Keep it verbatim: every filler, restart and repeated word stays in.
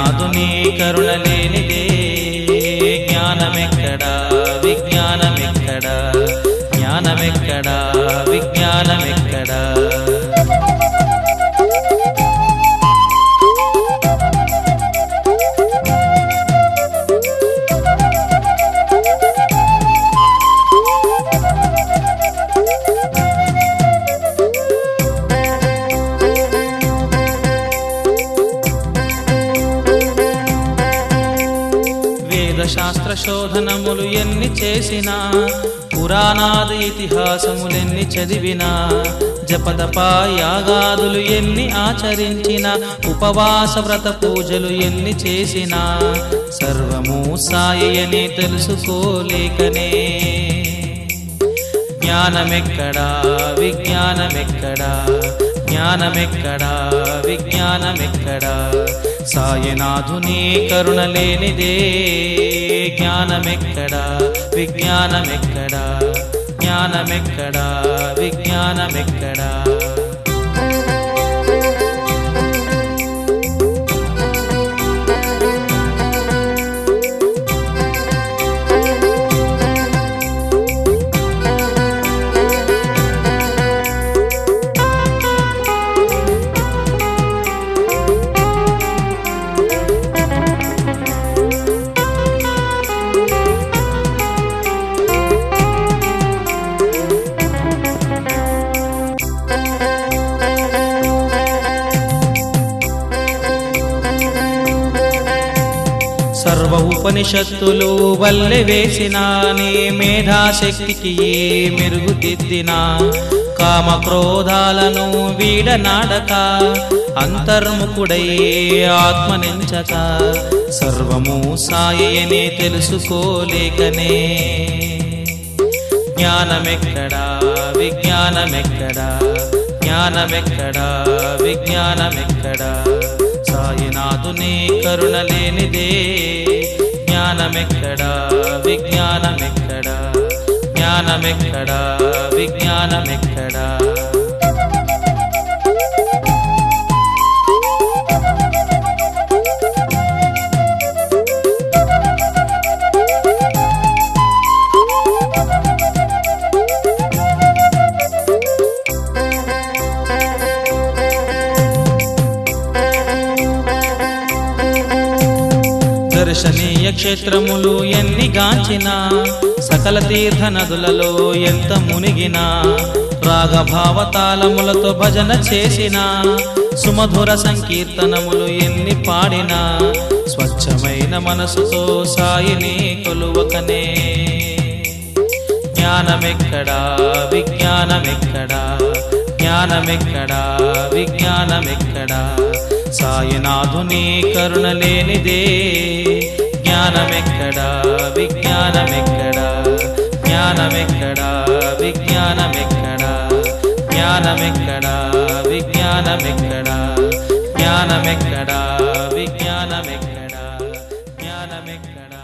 సాయినాథుని కరుణ లేనిదే జ్ఞానమెక్కడా విజ్ఞానమెక్కడా జ్ఞానమెక్కడా విజ్ఞానమెక్కడా శాస్త్ర శోధనములు ఎన్ని చేసినా పురాణాది ఇతిహాసములెన్ని చదివినా జపతపా యాగాదులు ఎన్ని ఆచరించినా ఉపవాస వ్రత పూజలు ఎన్ని చేసినా సర్వము సాయి అని తెలుసుకోలేకనే జ్ఞానమెక్కడా విజ్ఞానమెక్కడా జ్ఞానమెక్కడా విజ్ఞానమెక్కడా సాయినాథుని కరుణ లేనిదే జ్ఞానమెక్కడా విజ్ఞానమెక్కడా జ్ఞానమెక్కడా విజ్ఞానమెక్కడా సర్వ ఉపనిషత్తులు వల్లె వేసినా నీ మేధాశక్తికి ఏ మెరుగుదిద్దినా కామ క్రోధాలను వీడనాడక అంతర్ముఖుడయ్యే ఆత్మనించక సర్వము సాయి అని తెలుసుకోలేకనే జ్ఞానమెక్కడా విజ్ఞానమెక్కడా జ్ఞానమెక్కడా విజ్ఞానమెక్కడా సాయినాథుని కరుణ లేనిదే జ్ఞానమెక్కడా విజ్ఞానమెక్కడా జ్ఞానమెక్కడా విజ్ఞానమెక్కడా దర్శనీయ క్షేత్రములు ఎన్ని గాంచినా సకల తీర్థ నదులలో ఎంత మునిగినా రాగభావతాళములతో భజన చేసినా సుమధుర సంకీర్తనములు ఎన్ని పాడినా స్వచ్ఛమైన మనసుతో సాయిని కొలువకనే జ్ఞానమెక్కడా విజ్ఞానమెక్కడా జ్ఞానమెక్కడా విజ్ఞానమెక్కడా సాయినాథుని కరుణ లేనిదే జ్ఞానమెక్కడా విజ్ఞానమెక్కడా జ్ఞానమెక్కడా విజ్ఞానమెక్కడా జ్ఞానమెక్కడా విజ్ఞానమెక్కడా జ్ఞానమెక్కడా విజ్ఞానమెక్కడా జ్ఞానమెక్కడా